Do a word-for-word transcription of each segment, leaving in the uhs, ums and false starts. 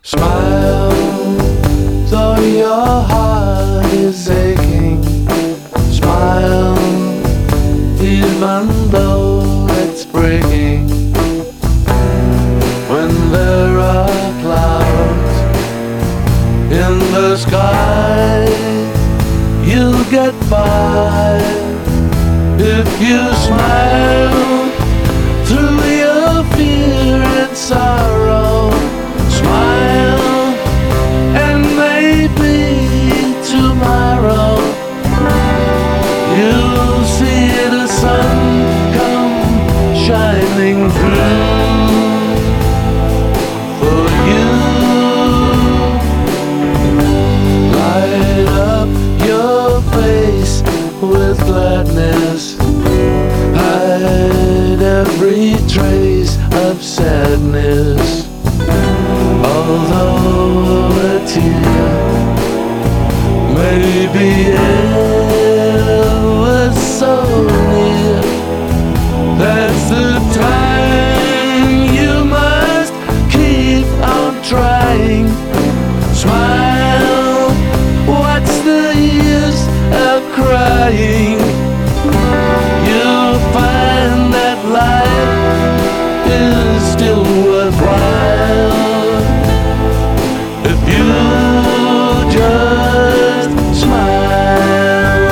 Smile, though your heart is aching. Smile, even though it's breaking. When there are clouds in the sky, you'll get by if you smile through your fear and sorrow. Smile, and maybe tomorrow you'll see the sun come shining through for you. Light up your face with gladness, hide every trace of sadness. Although a tear may be ever so near, that's the time you must keep on trying. Smile, what's the use of crying? You'll find that life is still worthwhile if you just smile.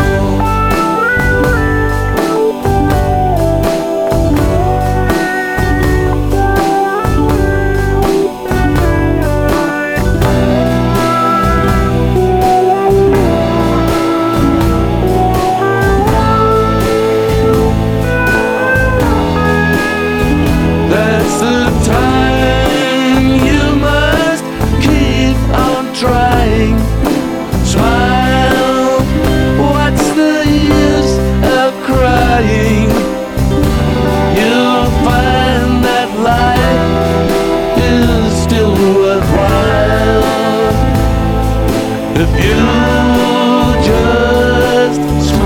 That's the time you must keep on trying. Smile, what's the use of crying? You'll find that life is still worthwhile if you just smile.